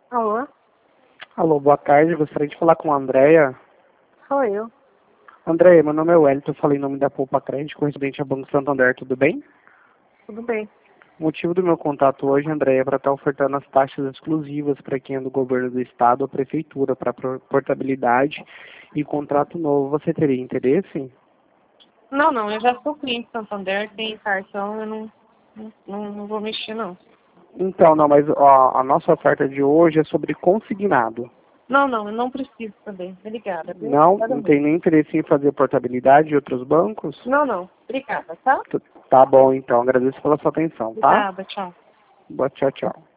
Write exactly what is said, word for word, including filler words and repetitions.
Alô? Alô, boa tarde. Gostaria de falar com a Andréia. Sou eu. Andréia, meu nome é Wellington, eu falei em nome da Poupa Crédito, correspondente ao Banco Santander, tudo bem? Tudo bem. O motivo do meu contato hoje, Andréia, é para estar ofertando as taxas exclusivas para quem é do governo do estado ou prefeitura, para portabilidade e contrato novo. Você teria interesse? Não, não, eu já sou cliente Santander, tem cartão, eu não, não, não, não vou mexer, não. Então, não, mas ó, a nossa oferta de hoje é sobre consignado. Não, não, eu não preciso também. Obrigada, viu? Não, Obrigada não tem mesmo. nem interesse em fazer portabilidade de outros bancos? Não, não. Obrigada, tá? T- Tá bom, então. Agradeço pela sua atenção, tá? Obrigada, tchau. Boa, tchau, tchau.